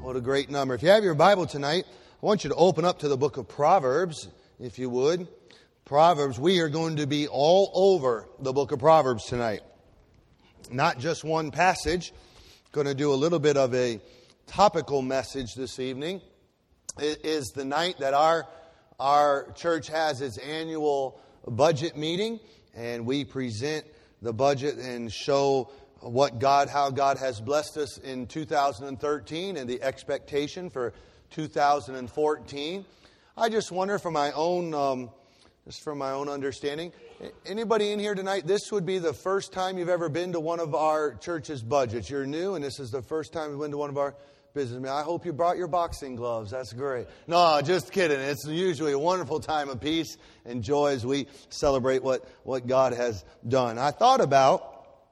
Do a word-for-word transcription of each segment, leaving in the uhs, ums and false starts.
What a great number. If you have your Bible tonight, I want you to open up to the book of Proverbs, if you would. Proverbs, we are going to be all over the book of Proverbs tonight. Not just one passage. Going to do a little bit of a topical message this evening. It is the night that our, our church has its annual budget meeting, and we present the budget and show what God, how God has blessed us in two thousand thirteen and the expectation for two thousand fourteen. I just wonder, from my own, um, just from my own understanding, anybody in here tonight, this would be the first time you've ever been to one of our church's budgets. You're new, and this is the first time you've been to one of our business meetings. I hope you brought your boxing gloves. That's great. No, just kidding. It's usually a wonderful time of peace and joy as we celebrate what, what God has done. I thought about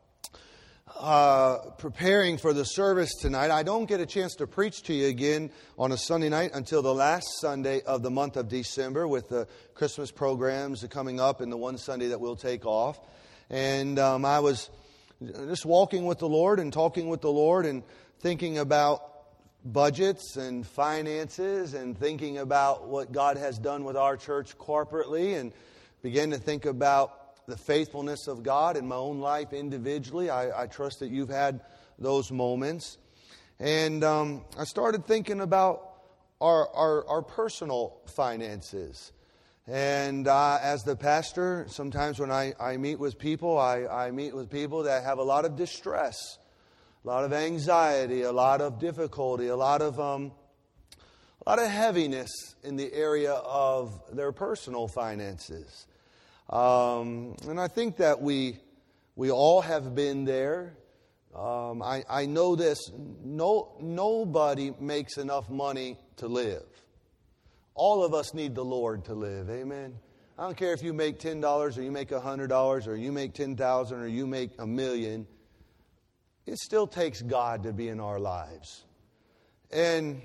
Uh, preparing for the service tonight. I don't get a chance to preach to you again on a Sunday night until the last Sunday of the month of December, with the Christmas programs coming up and the one Sunday that we'll take off. And um, I was just walking with the Lord and talking with the Lord and thinking about budgets and finances and thinking about what God has done with our church corporately, and began to think about the faithfulness of God in my own life individually. I, I trust that you've had those moments. And um, I started thinking about our, our, our personal finances. And uh, as the pastor, sometimes when I, I meet with people, I, I meet with people that have a lot of distress, a lot of anxiety, a lot of difficulty, a lot of, um, a lot of heaviness in the area of their personal finances. Um, and I think that we we all have been there. Um, I, I know this. No, nobody makes enough money to live. All of us need the Lord to live. Amen. I don't care if you make ten dollars or you make one hundred dollars or you make ten thousand dollars or you make a million. It still takes God to be in our lives. And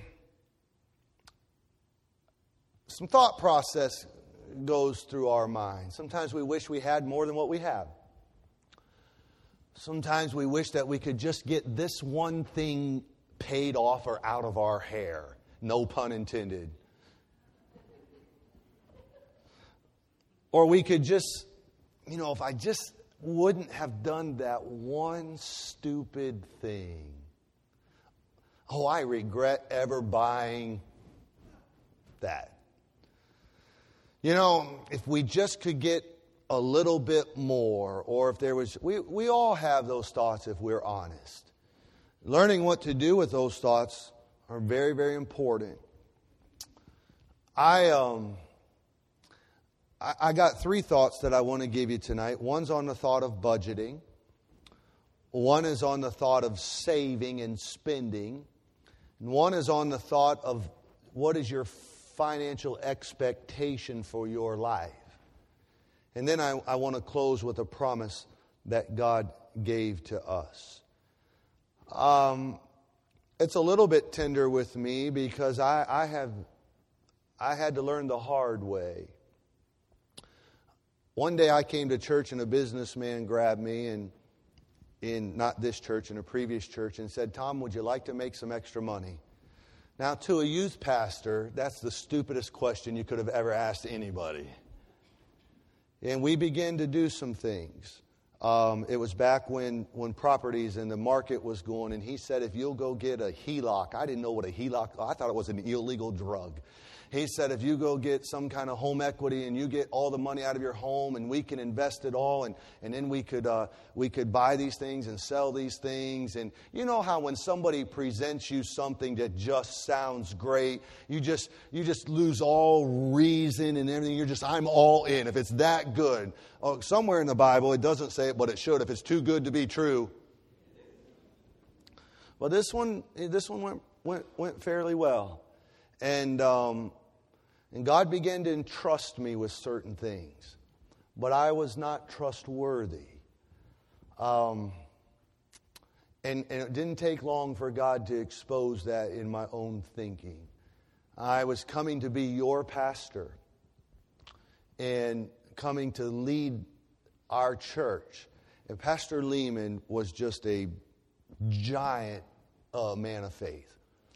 some thought process goes through our minds. Sometimes we wish we had more than what we have. Sometimes we wish that we could just get this one thing paid off or out of our hair. No pun intended. Or we could just, you know, if I just wouldn't have done that one stupid thing. Oh, I regret ever buying that. You know, if we just could get a little bit more, or if there was, we, we all have those thoughts if we're honest. Learning what to do with those thoughts are very, very important. I um I, I got three thoughts that I want to give you tonight. One's on the thought of budgeting. One is on the thought of saving and spending. And one is on the thought of what is your financial expectation for your life. And then I, I want to close with a promise that God gave to us. Um, it's a little bit tender with me because I, I have I had to learn the hard way. One day I came to church and a businessman grabbed me, and in not this church, in a previous church, and said, "Tom, would you like to make some extra money?" Now, to a youth pastor, that's the stupidest question you could have ever asked anybody. And we began to do some things. Um, it was back when, when properties and the market was going, and he said, if you'll go get a H E L O C, I didn't know what a H E L O C, I thought it was an illegal drug. He said, if you go get some kind of home equity and you get all the money out of your home and we can invest it all, and, and then we could uh, we could buy these things and sell these things. And you know how when somebody presents you something that just sounds great, you just you just lose all reason and everything. You're just, I'm all in. If it's that good. Oh, somewhere in the Bible, it doesn't say it, but it should. If it's too good to be true. Well, this one, this one went went, went fairly well. And um, and God began to entrust me with certain things. But I was not trustworthy. Um, and, and it didn't take long for God to expose that in my own thinking. I was coming to be your pastor and coming to lead our church. And Pastor Lehman was just a giant uh, man of faith.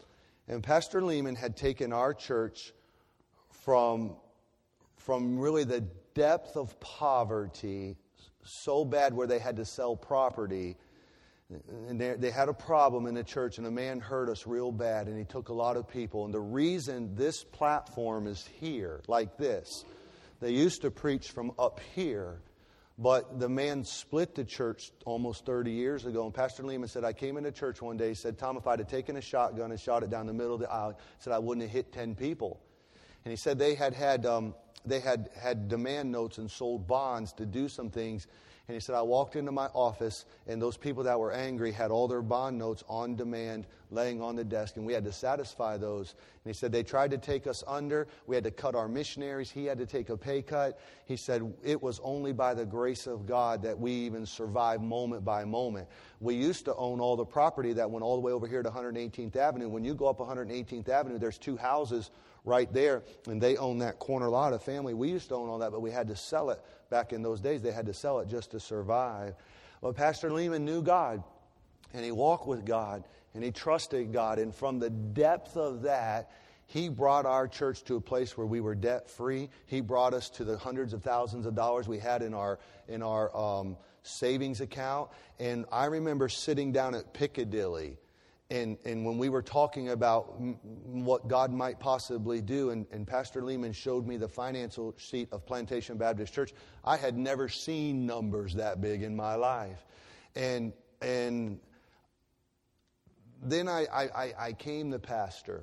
And Pastor Lehman had taken our church from, from really the depth of poverty, so bad where they had to sell property. And they, they had a problem in the church, and a man hurt us real bad, and he took a lot of people. And the reason this platform is here, like this, they used to preach from up here, but the man split the church almost thirty years ago. And Pastor Lehman said, I came into church one day, he said, Tom, if I'd have taken a shotgun and shot it down the middle of the aisle, he said, I wouldn't have hit ten people. And he said they had had, um, they had, had demand notes and sold bonds to do some things. And he said, I walked into my office, and those people that were angry had all their bond notes on demand laying on the desk, and we had to satisfy those. And he said, they tried to take us under. We had to cut our missionaries. He had to take a pay cut. He said, it was only by the grace of God that we even survived moment by moment. We used to own all the property that went all the way over here to one hundred eighteenth Avenue. When you go up one hundred eighteenth Avenue, there's two houses right there, and they own that corner lot, a family. We used to own all that, but we had to sell it. Back in those days, they had to sell it just to survive. Well, Pastor Lehman knew God, and he walked with God, and he trusted God. And from the depth of that, he brought our church to a place where we were debt-free. He brought us to the hundreds of thousands of dollars we had in our in our um, savings account. And I remember sitting down at Piccadilly, And and when we were talking about m- what God might possibly do, and, and Pastor Lehman showed me the financial sheet of Plantation Baptist Church, I had never seen numbers that big in my life. And and then I, I, I came the pastor,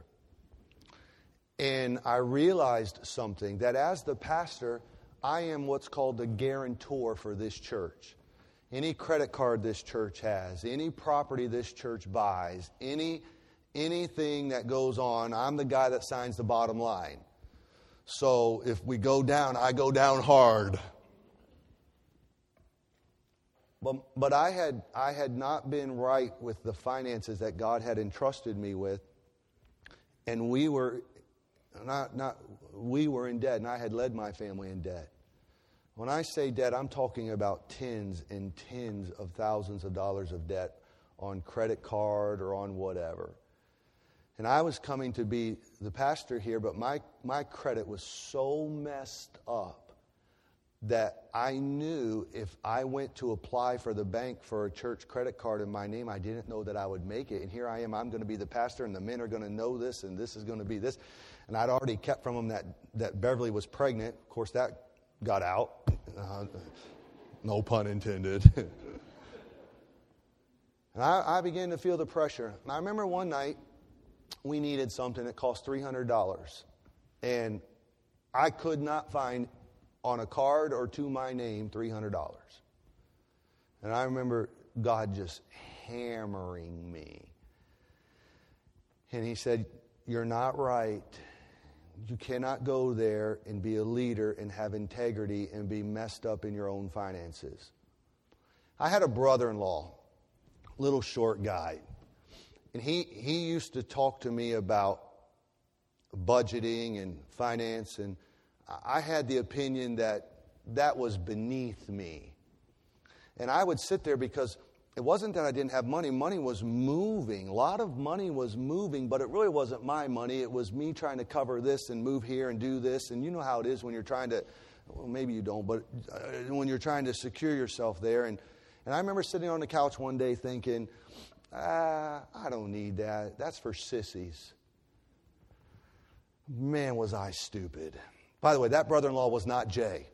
and I realized something, that as the pastor, I am what's called the guarantor for this church. Any credit card this church has, any property this church buys, any anything that goes on, I'm the guy that signs the bottom line. So if we go down, I go down hard. But but I had I had not been right with the finances that God had entrusted me with, and we were not not we were in debt, and I had led my family in debt. When I say debt, I'm talking about tens and tens of thousands of dollars of debt on credit card or on whatever. And I was coming to be the pastor here, but my, my credit was so messed up that I knew if I went to apply for the bank for a church credit card in my name, I didn't know that I would make it. And here I am, I'm going to be the pastor, and the men are going to know this, and this is going to be this. And I'd already kept from them that, that Beverly was pregnant. Of course, that got out. Uh, no pun intended. And I, I began to feel the pressure. And I remember one night we needed something that cost three hundred dollars. And I could not find on a card or to my name three hundred dollars. And I remember God just hammering me. And he said, you're not right. You cannot go there and be a leader and have integrity and be messed up in your own finances. I had a brother-in-law, little short guy, and he, he used to talk to me about budgeting and finance, and I had the opinion that that was beneath me. And I would sit there because it wasn't that I didn't have money. Money was moving. A lot of money was moving, but it really wasn't my money. It was me trying to cover this and move here and do this. And you know how it is when you're trying to, well, maybe you don't, but when you're trying to secure yourself there. And, and I remember sitting on the couch one day thinking, ah, I don't need that. That's for sissies. Man, was I stupid. By the way, that brother-in-law was not Jay.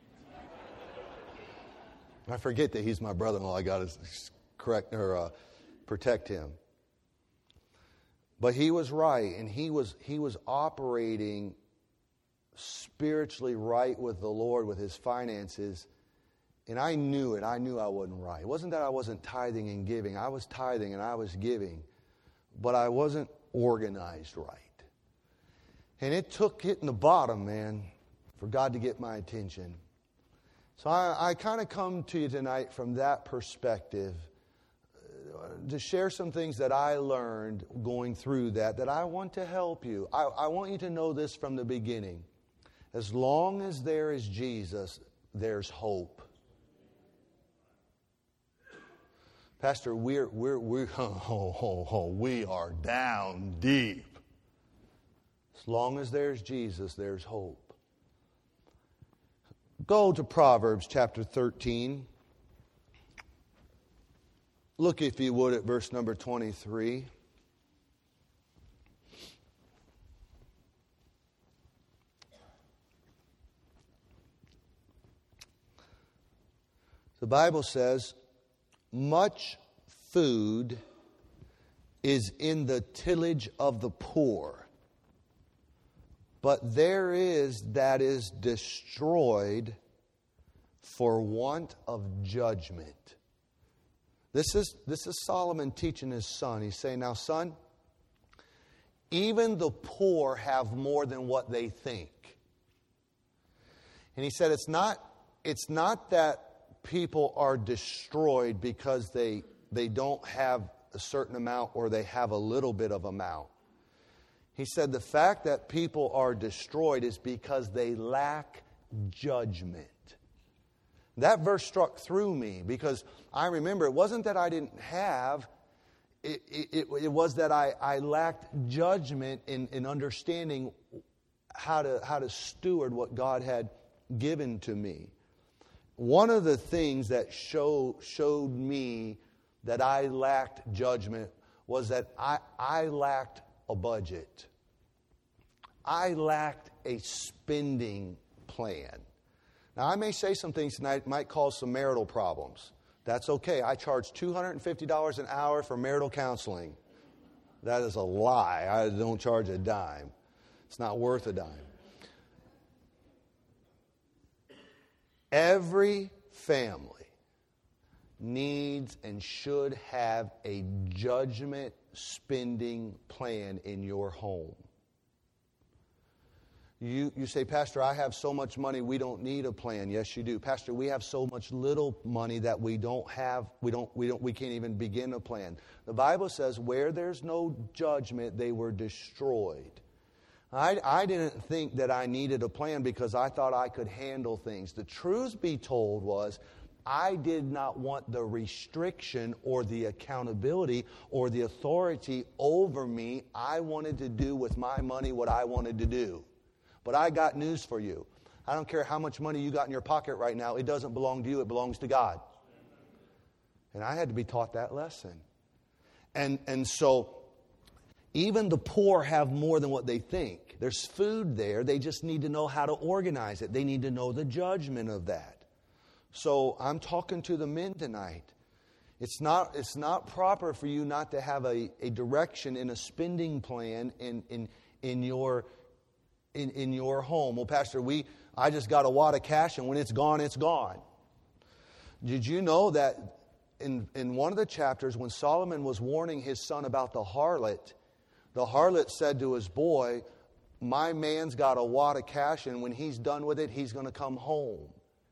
I forget that he's my brother-in-law. I got to correct or uh, protect him. But he was right, and he was he was operating spiritually right with the Lord, with his finances. And I knew it. I knew I wasn't right. It wasn't that I wasn't tithing and giving. I was tithing and I was giving, but I wasn't organized right. And it took hitting the bottom, man, for God to get my attention. So I, I kind of come to you tonight from that perspective uh, to share some things that I learned going through that, that I want to help you. I, I want you to know this from the beginning. As long as there is Jesus, there's hope. Pastor, we're, we're, we're, oh, oh, oh, we are down deep. As long as there's Jesus, there's hope. Go to Proverbs chapter thirteen. Look, if you would, at verse number twenty-three. The Bible says, much food is in the tillage of the poor, but there is that is destroyed for want of judgment. This is, this is Solomon teaching his son. He's saying, now son, even the poor have more than what they think. And he said it's not, it's not that people are destroyed because they, they don't have a certain amount or they have a little bit of amount. He said the fact that people are destroyed is because they lack judgment. That verse struck through me because I remember it wasn't that I didn't have, it, it, it was that I, I lacked judgment in, in understanding how to, how to steward what God had given to me. One of the things that show, showed me that I lacked judgment was that I, I lacked a budget. I lacked a spending plan. Now, I may say some things tonight that might cause some marital problems. That's okay. I charge two hundred fifty dollars an hour for marital counseling. That is a lie. I don't charge a dime. It's not worth a dime. Every family needs and should have a judgment spending plan in your home. You, you say, Pastor, I have so much money, we don't need a plan. Yes, you do. Pastor, we have so much little money that we don't have, we don't, we don't, we can't even begin a plan. The Bible says, where there's no judgment, they were destroyed. I, I didn't think that I needed a plan because I thought I could handle things. The truth be told was, I did not want the restriction or the accountability or the authority over me. I wanted to do with my money what I wanted to do. But I got news for you. I don't care how much money you got in your pocket right now. It doesn't belong to you. It belongs to God. And I had to be taught that lesson. And, and so even the poor have more than what they think. There's food there. They just need to know how to organize it. They need to know the judgment of that. So I'm talking to the men tonight. It's not, it's not proper for you not to have a, a direction and a spending plan in, in, in your In, in your home. Well, Pastor, we I just got a wad of cash, and when it's gone, it's gone. Did you know that in, in one of the chapters, when Solomon was warning his son about the harlot, the harlot said to his boy, my man's got a wad of cash, and when he's done with it, he's going to come home.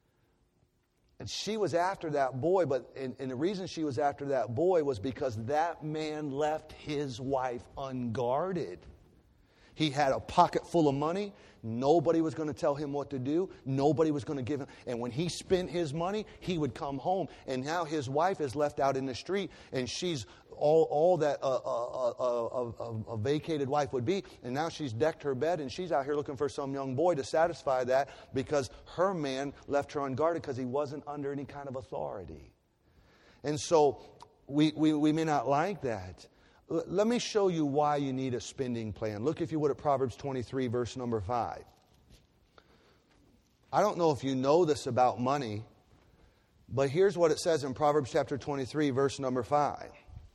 And she was after that boy, but and, and the reason she was after that boy was because that man left his wife unguarded. He had a pocket full of money. Nobody was going to tell him what to do. Nobody was going to give him. And when he spent his money, he would come home. And now his wife is left out in the street, and she's all, all that a, a, a, a, a vacated wife would be. And now she's decked her bed, and she's out here looking for some young boy to satisfy that because her man left her unguarded because he wasn't under any kind of authority. And so we, we, we may not like that. Let me show you why you need a spending plan. Look, if you would, at Proverbs twenty-three, verse number five. I don't know if you know this about money, but here's what it says in Proverbs chapter twenty-three, verse number five.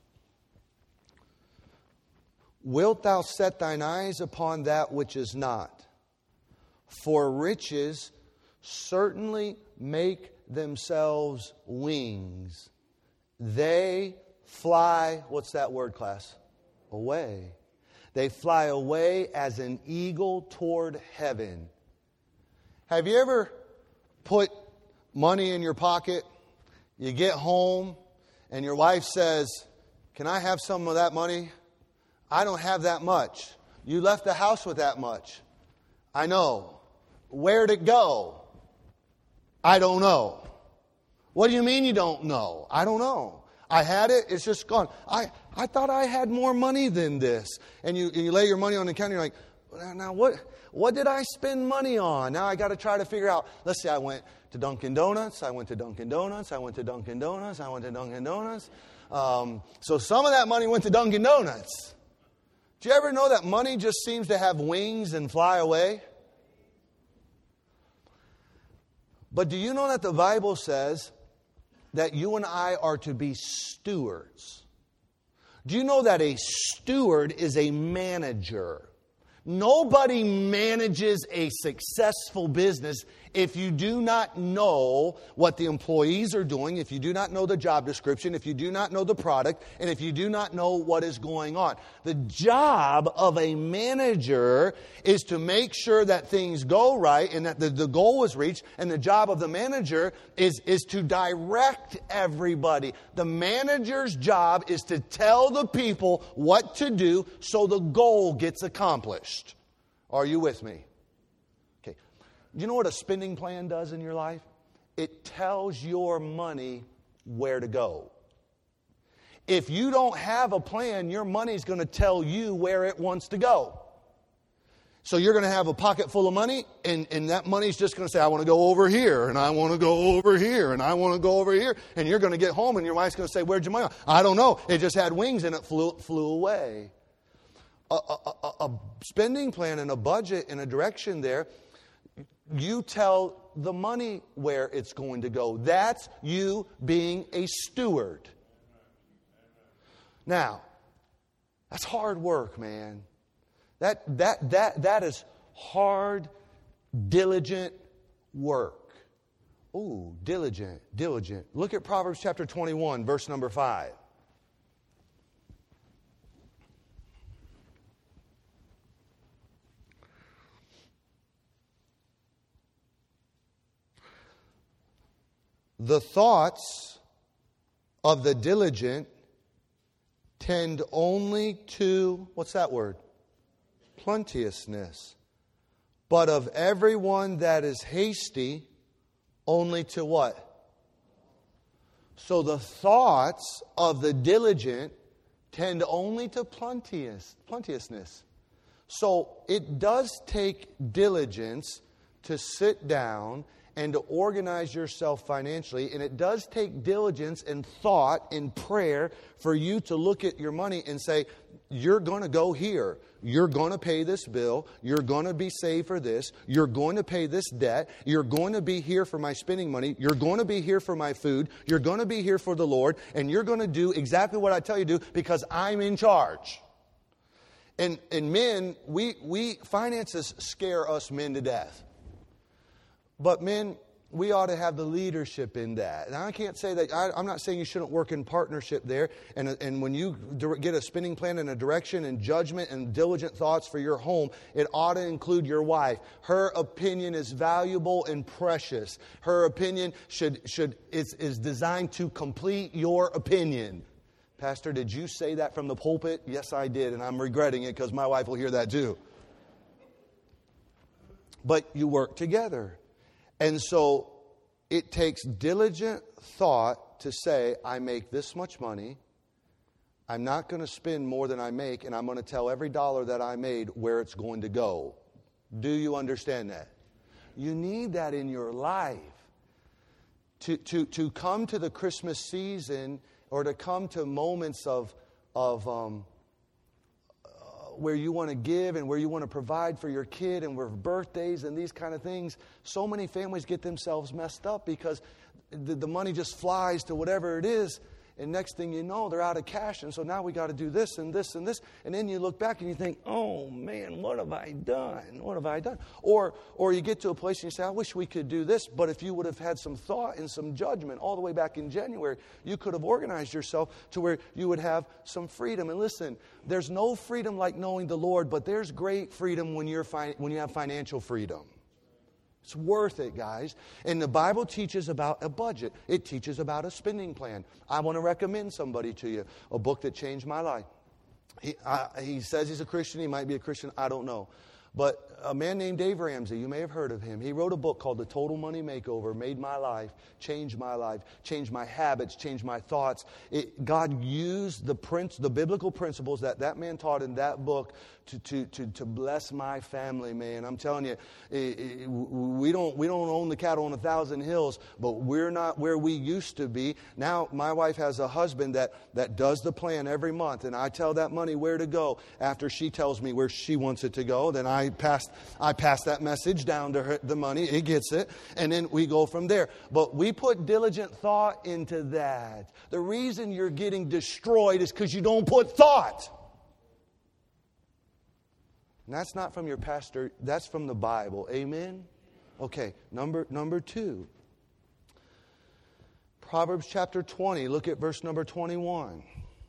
Wilt thou set thine eyes upon that which is not? For riches certainly make themselves wings. They fly, what's that word, class? Away. They fly away as an eagle toward heaven. Have you ever put money in your pocket? You get home and your wife says, can I have some of that money? I don't have that much. You left the house with that much. I know. Where'd it go? I don't know. What do you mean you don't know? I don't know. I had it, it's just gone. I, I thought I had more money than this. And you, and you lay your money on the counter, you're like, now what, what did I spend money on? Now I got to try to figure out, let's say I went to Dunkin' Donuts, I went to Dunkin' Donuts, I went to Dunkin' Donuts, I went to Dunkin' Donuts. Um, so some of that money went to Dunkin' Donuts. Do you ever know that money just seems to have wings and fly away? But do you know that the Bible says that you and I are to be stewards? Do you know that a steward is a manager? Nobody manages a successful business if you do not know what the employees are doing, if you do not know the job description, if you do not know the product, and if you do not know what is going on. The job of a manager is to make sure that things go right and that the, the goal is reached. And the job of the manager is, is to direct everybody. The manager's job is to tell the people what to do so the goal gets accomplished. Are you with me? Okay. You know what a spending plan does in your life? It tells your money where to go. If you don't have a plan, your money's going to tell you where it wants to go. So you're going to have a pocket full of money, and, and that money's just going to say, I want to go over here, and I want to go over here, and I want to go over here. And you're going to get home, and your wife's going to say, where'd your money go? I don't know. It just had wings, and it flew, flew away. A, a, a, a spending plan and a budget and a direction there, you tell the money where it's going to go. That's you being a steward. Now, that's hard work, man. That that that that is hard, diligent work. Ooh, diligent, diligent. Look at Proverbs chapter twenty-one, verse number five. The thoughts of the diligent tend only to, what's that word? Plenteousness. But of everyone that is hasty, only to what? So the thoughts of the diligent tend only to plenteous, plenteousness. So it does take diligence to sit down and to organize yourself financially. And it does take diligence and thought and prayer for you to look at your money and say, you're going to go here. You're going to pay this bill. You're going to be saved for this. You're going to pay this debt. You're going to be here for my spending money. You're going to be here for my food. You're going to be here for the Lord. And you're going to do exactly what I tell you to do because I'm in charge. And, and men, we, we finances scare us men to death. But men, we ought to have the leadership in that. And I can't say that, I, I'm not saying you shouldn't work in partnership there. And, and when you get a spending plan and a direction and judgment and diligent thoughts for your home, it ought to include your wife. Her opinion is valuable and precious. Her opinion should, should is, is designed to complete your opinion. Pastor, did you say that from the pulpit? Yes, I did. And I'm regretting it because my wife will hear that too. But you work together. And so it takes diligent thought to say, I make this much money. I'm not going to spend more than I make, and I'm going to tell every dollar that I made where it's going to go. Do you understand that? You need that in your life. To, to, to come to the Christmas season or to come to moments of, of um, where you want to give and where you want to provide for your kid and where birthdays and these kind of things, so many families get themselves messed up because the, the money just flies to whatever it is. And next thing you know, they're out of cash. And so now we got to do this and this and this. And then you look back and you think, oh, man, what have I done? What have I done? Or or you get to a place and you say, I wish we could do this. But if you would have had some thought and some judgment all the way back in January, you could have organized yourself to where you would have some freedom. And listen, there's no freedom like knowing the Lord, but there's great freedom when you're fi- when you have financial freedom. It's worth it, guys. And the Bible teaches about a budget. It teaches about a spending plan. I want to recommend somebody to you, a book that changed my life. He, I, he says he's a Christian. He might be a Christian. I don't know. But a man named Dave Ramsey, you may have heard of him. He wrote a book called The Total Money Makeover, made my life, changed my life, changed my habits, changed my thoughts. It, God used the prince, the biblical principles that that man taught in that book to, to, to, to bless my family, man. I'm telling you, it, it, we don't we don't own the cattle on a thousand hills, but we're not where we used to be. Now, my wife has a husband that, that does the plan every month, and I tell that money where to go. After she tells me where she wants it to go, then I pass I pass that message down to her, the money. It gets it. And then we go from there. But we put diligent thought into that. The reason you're getting destroyed is because you don't put thought. And that's not from your pastor. That's from the Bible. Amen? Okay, number, number two. Proverbs chapter twenty. Look at verse number twenty-one.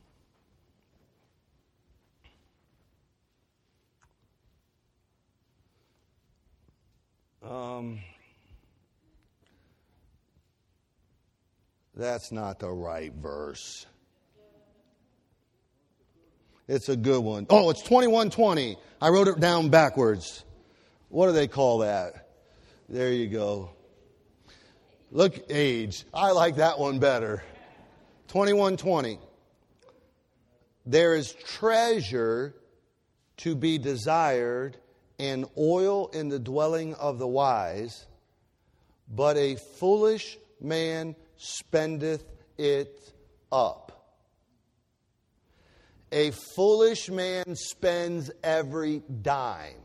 Um, that's not the right verse. It's a good one. Oh, it's twenty-one twenty. I wrote it down backwards. What do they call that? There you go. Look, age. I like that one better. twenty-one twenty. There is treasure to be desired and oil in the dwelling of the wise, but a foolish man spendeth it up. A foolish man spends every dime.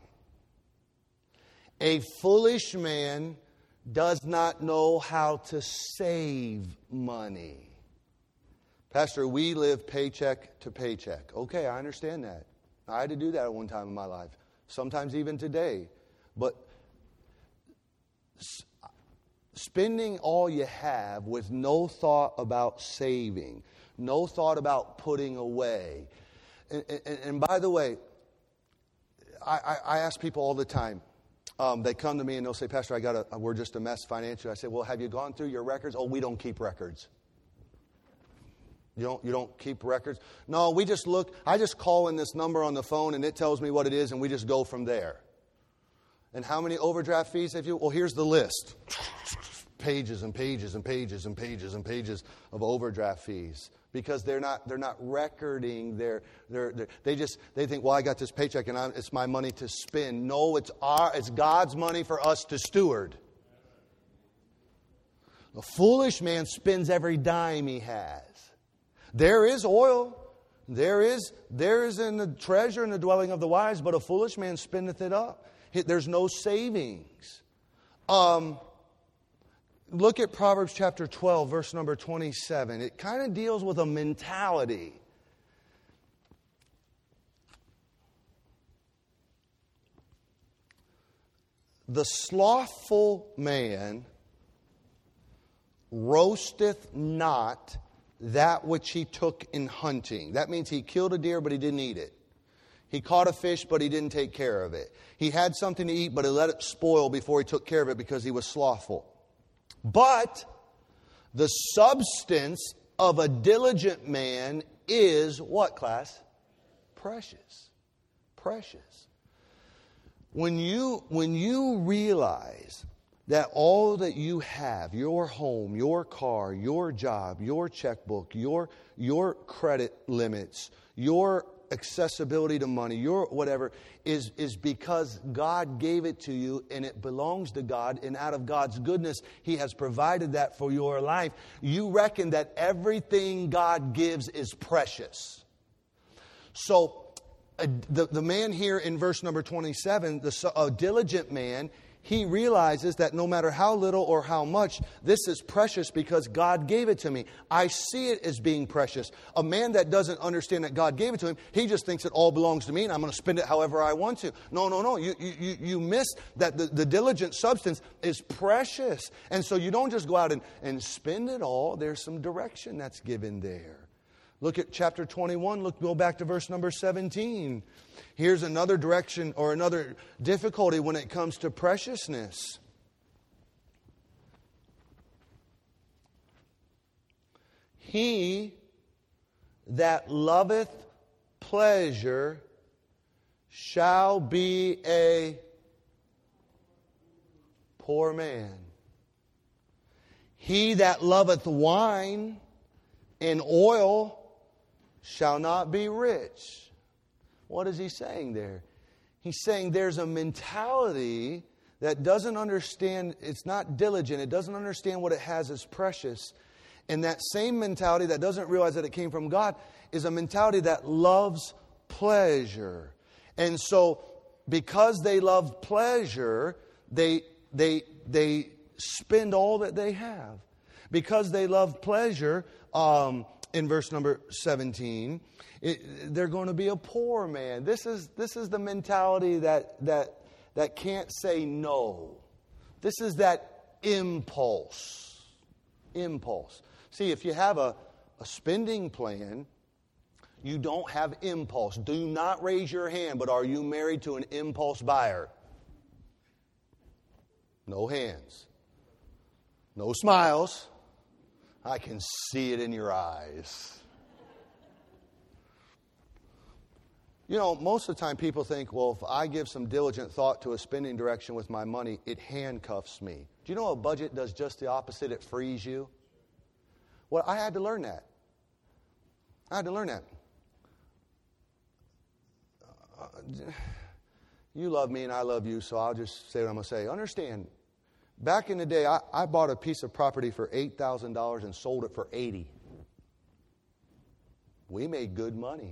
A foolish man does not know how to save money. Pastor, we live paycheck to paycheck. Okay, I understand that. I had to do that at one time in my life. Sometimes even today. But spending all you have with no thought about saving, no thought about putting away. And, and, and by the way, I, I, I ask people all the time, um, they come to me and they'll say, Pastor, I got a, we're just a mess financially. I say, well, have you gone through your records? Oh, we don't keep records. You don't, you don't keep records? No, we just look, I just call in this number on the phone and it tells me what it is and we just go from there. And how many overdraft fees have you? Well, here's the list. Pages and pages and pages and pages and pages of overdraft fees. Because they're not they're not recording their, their, their they just they think, well, I got this paycheck and I'm, it's my money to spend. No, it's our it's God's money for us to steward. A foolish man spends every dime he has. There is oil. There is, there is in the treasure in the dwelling of the wise, but a foolish man spendeth it up. There's no savings. Um, look at Proverbs chapter twelve, verse number twenty-seven. It kind of deals with a mentality. The slothful man roasteth not that which he took in hunting. That means he killed a deer, but he didn't eat it. He caught a fish, but he didn't take care of it. He had something to eat, but he let it spoil before he took care of it because he was slothful. But the substance of a diligent man is what, class? Precious. Precious. When you, when you realize that all that you have, your home, your car, your job, your checkbook, your, your credit limits, your accessibility to money, your whatever, is, is because God gave it to you and it belongs to God, and out of God's goodness, He has provided that for your life. You reckon that everything God gives is precious. So, uh, the, the man here in verse number twenty-seven, the a diligent man, he realizes that no matter how little or how much, this is precious because God gave it to me. I see it as being precious. A man that doesn't understand that God gave it to him, he just thinks it all belongs to me and I'm going to spend it however I want to. No, no, no. You, you, you miss that the, the diligent substance is precious. And so you don't just go out and, and spend it all. There's some direction that's given there. Look at chapter twenty-one. Look, go back to verse number seventeen. Here's another direction or another difficulty when it comes to preciousness. He that loveth pleasure shall be a poor man. He that loveth wine and oil shall not be rich. What is he saying there? He's saying there's a mentality that doesn't understand, it's not diligent, it doesn't understand what it has as precious. And that same mentality that doesn't realize that it came from God is a mentality that loves pleasure. And so, because they love pleasure, they they they spend all that they have. Because they love pleasure, um, in verse number seventeen, it, they're going to be a poor man. This is this is the mentality that that that can't say no. This is that impulse. Impulse. See, if you have a, a spending plan, you don't have impulse. Do not raise your hand, but are you married to an impulse buyer? No hands. No smiles. I can see it in your eyes. You know, most of the time people think, well, if I give some diligent thought to a spending direction with my money, it handcuffs me. Do you know a budget does just the opposite? It frees you. Well, I had to learn that. I had to learn that. Uh, you love me and I love you, so I'll just say what I'm going to say. Understand, back in the day, I, I bought a piece of property for eight thousand dollars and sold it for eighty thousand dollars. We made good money.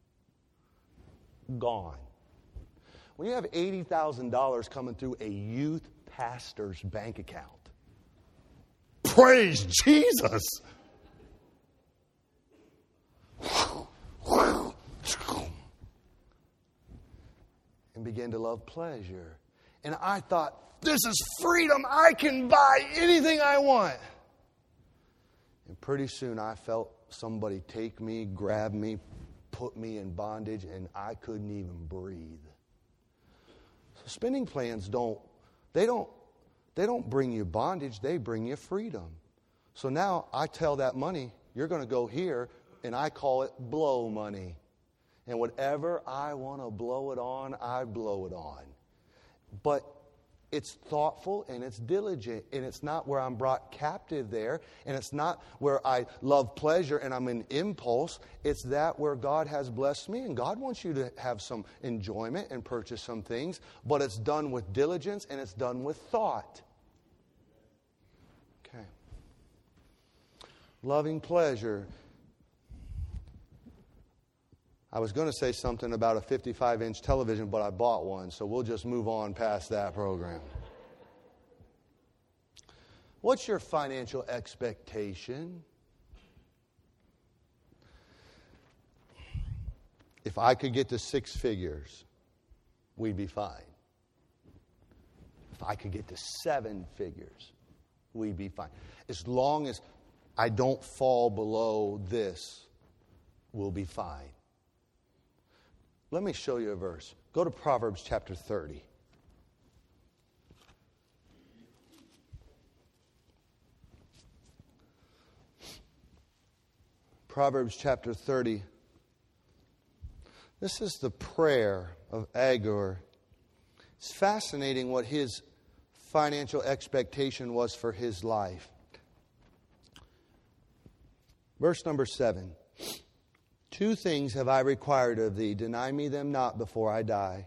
Gone. When you have eighty thousand dollars coming through a youth pastor's bank account, praise Jesus! And begin to love pleasure. And I thought, this is freedom. I can buy anything I want. And pretty soon I felt somebody take me, grab me, put me in bondage, and I couldn't even breathe. So spending plans don't, they don't, they don't bring you bondage, they bring you freedom. So now I tell that money, you're going to go here, and I call it blow money. And whatever I want to blow it on, I blow it on. But it's thoughtful and it's diligent, and it's not where I'm brought captive there, and it's not where I love pleasure and I'm in impulse. It's that where God has blessed me, and God wants you to have some enjoyment and purchase some things, but it's done with diligence and it's done with thought. Okay. Loving pleasure. I was going to say something about a fifty-five inch television, but I bought one, so we'll just move on past that program. What's your financial expectation? If I could get to six figures, we'd be fine. If I could get to seven figures, we'd be fine. As long as I don't fall below this, we'll be fine. Let me show you a verse. Go to Proverbs chapter thirty. Proverbs chapter thirty. This is the prayer of Agur. It's fascinating what his financial expectation was for his life. Verse number seven. Two things have I required of thee. Deny me them not before I die.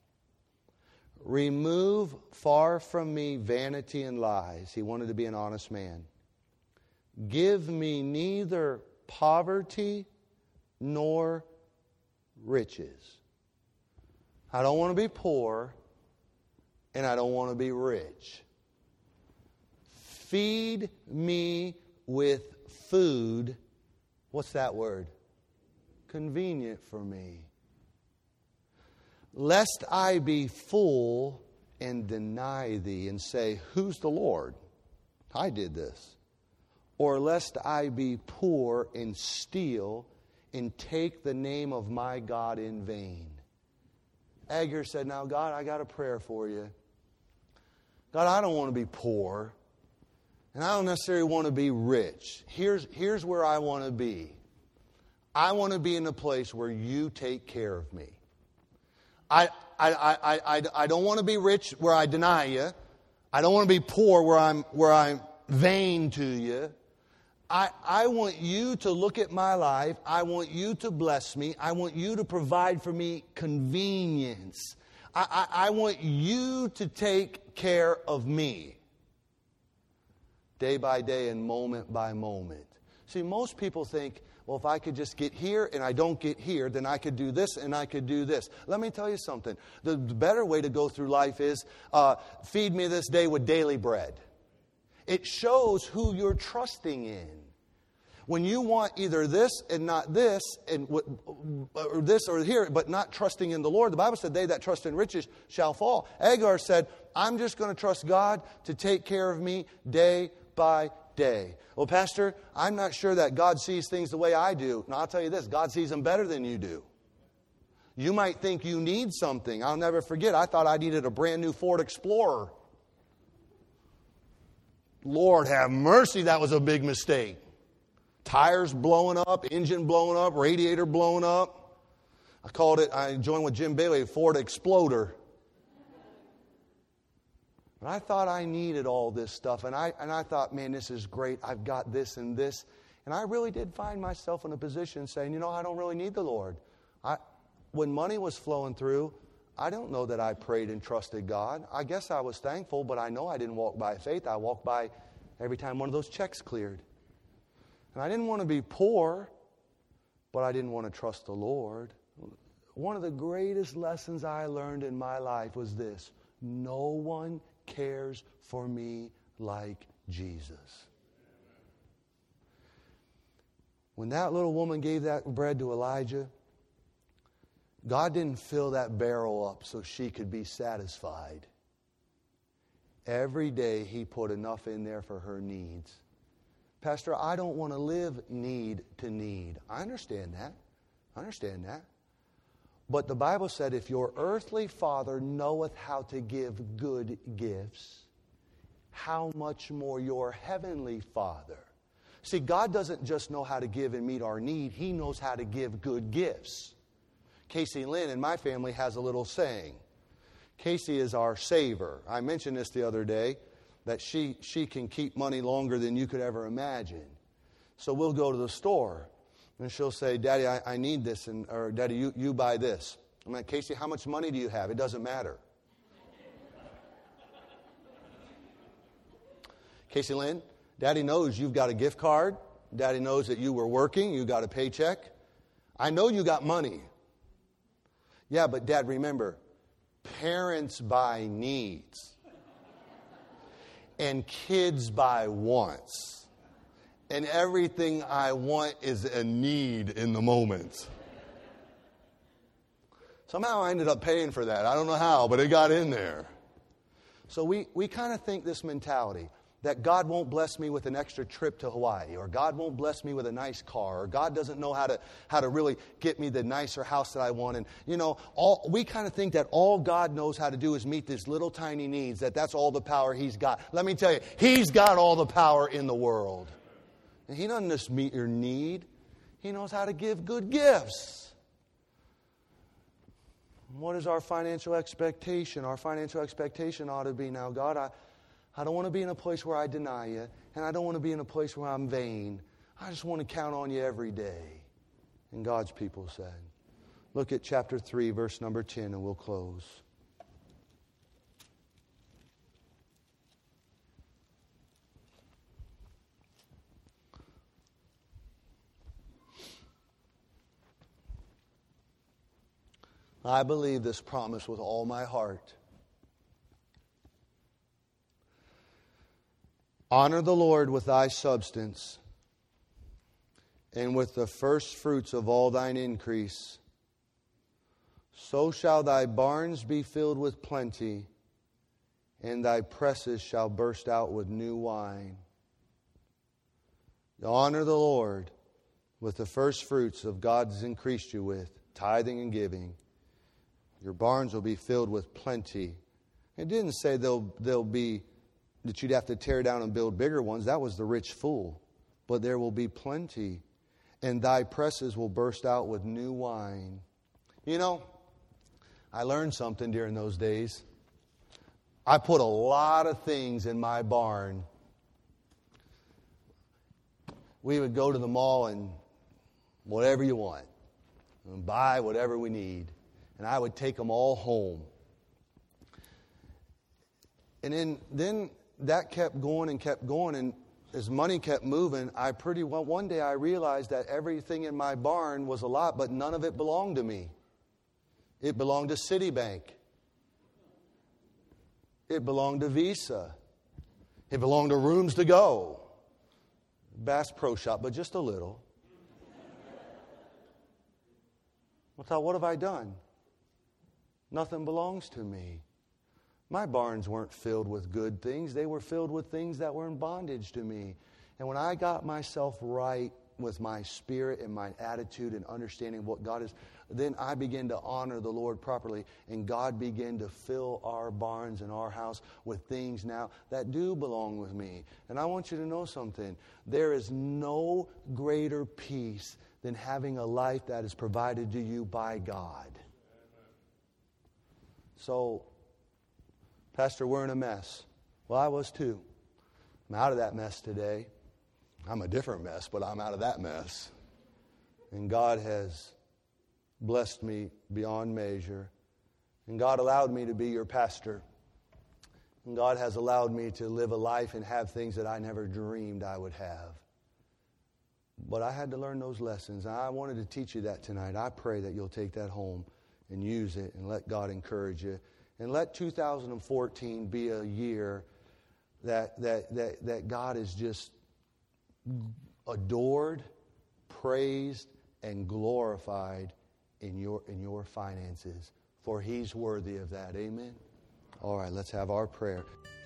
Remove far from me vanity and lies. He wanted to be an honest man. Give me neither poverty nor riches. I don't want to be poor, and I don't want to be rich. Feed me with food. What's that word? Convenient for me. Lest I be full and deny thee and say, who's the Lord? I did this. Or lest I be poor and steal and take the name of my God in vain. Agur said, now God, I got a prayer for you. God, I don't want to be poor. And I don't necessarily want to be rich. Here's, here's where I want to be. I want to be in a place where you take care of me. I, I, I, I, I don't want to be rich where I deny you. I don't want to be poor where I'm, where I'm vain to you. I, I want you to look at my life. I want you to bless me. I want you to provide for me convenience. I, I, I want you to take care of me. Day by day and moment by moment. See, most people think, well, if I could just get here and I don't get here, then I could do this and I could do this. Let me tell you something. The better way to go through life is uh, feed me this day with daily bread. It shows who you're trusting in. When you want either this and not this, and or this or here, but not trusting in the Lord, the Bible said, they that trust in riches shall fall. Agar said, I'm just going to trust God to take care of me day by day. Well, Pastor, I'm not sure that God sees things the way I do. And I'll tell you this, God sees them better than you do. You might think you need something. I'll never forget, I thought I needed a brand new Ford Explorer. Lord have mercy, that was a big mistake. Tires blowing up, engine blowing up, radiator blowing up. I called it, I joined with Jim Bailey, Ford Exploder. But I thought I needed all this stuff. And I, and I thought, man, this is great. I've got this and this. And I really did find myself in a position saying, you know, I don't really need the Lord. I, when money was flowing through, I don't know that I prayed and trusted God. I guess I was thankful, but I know I didn't walk by faith. I walked by every time one of those checks cleared. And I didn't want to be poor, but I didn't want to trust the Lord. One of the greatest lessons I learned in my life was this. No one cares for me like Jesus. When that little woman gave that bread to Elijah, God didn't fill that barrel up so she could be satisfied. Every day He put enough in there for her needs. Pastor, I don't want to live need to need. I understand that. I understand that. But the Bible said, if your earthly father knoweth how to give good gifts, how much more your heavenly Father. See, God doesn't just know how to give and meet our need. He knows how to give good gifts. Casey Lynn in my family has a little saying. Casey is our saver. I mentioned this the other day, that she, she can keep money longer than you could ever imagine. So we'll go to the store. And she'll say, Daddy, I, I need this, and or Daddy, you, you buy this. I'm like, Casey, how much money do you have? It doesn't matter. Casey Lynn, Daddy knows you've got a gift card. Daddy knows that you were working. You got a paycheck. I know you got money. Yeah, but Dad, remember, parents buy needs. And kids buy wants. And everything I want is a need in the moment. Somehow I ended up paying for that. I don't know how, but it got in there. So we, we kind of think this mentality that God won't bless me with an extra trip to Hawaii, or God won't bless me with a nice car, or God doesn't know how to how to really get me the nicer house that I want. And, you know, all we kind of think that all God knows how to do is meet these little tiny needs, that that's all the power He's got. Let me tell you, He's got all the power in the world. And He doesn't just meet your need. He knows how to give good gifts. What is our financial expectation? Our financial expectation ought to be, now, God, I, I don't want to be in a place where I deny You, and I don't want to be in a place where I'm vain. I just want to count on You every day. And God's people said. Look at chapter three, verse number ten, and we'll close. I believe this promise with all my heart. Honor the Lord with thy substance, and with the first fruits of all thine increase. So shall thy barns be filled with plenty, and thy presses shall burst out with new wine. Honor the Lord with the first fruits of God's increased you with, tithing and giving. Your barns will be filled with plenty. It didn't say they'll, they'll be, that you'd have to tear down and build bigger ones. That was the rich fool. But there will be plenty. And thy presses will burst out with new wine. You know, I learned something during those days. I put a lot of things in my barn. We would go to the mall and whatever you want, and buy whatever we need. And I would take them all home. And then, then that kept going and kept going. And as money kept moving, I pretty well, one day I realized that everything in my barn was a lot, but none of it belonged to me. It belonged to Citibank. It belonged to Visa. It belonged to Rooms to Go. Bass Pro Shop, but just a little. I thought, what have I done? Nothing belongs to me. My barns weren't filled with good things. They were filled with things that were in bondage to me. And when I got myself right with my spirit and my attitude and understanding of what God is, then I began to honor the Lord properly. And God began to fill our barns and our house with things now that do belong with me. And I want you to know something. There is no greater peace than having a life that is provided to you by God. So, Pastor, we're in a mess. Well, I was too. I'm out of that mess today. I'm a different mess, but I'm out of that mess. And God has blessed me beyond measure. And God allowed me to be your pastor. And God has allowed me to live a life and have things that I never dreamed I would have. But I had to learn those lessons. I wanted to teach you that tonight. I pray that you'll take that home and use it and let God encourage you. And let two thousand fourteen be a year that, that, that, that God is just adored, praised, and glorified in your, in your finances. For He's worthy of that. Amen? All right, let's have our prayer.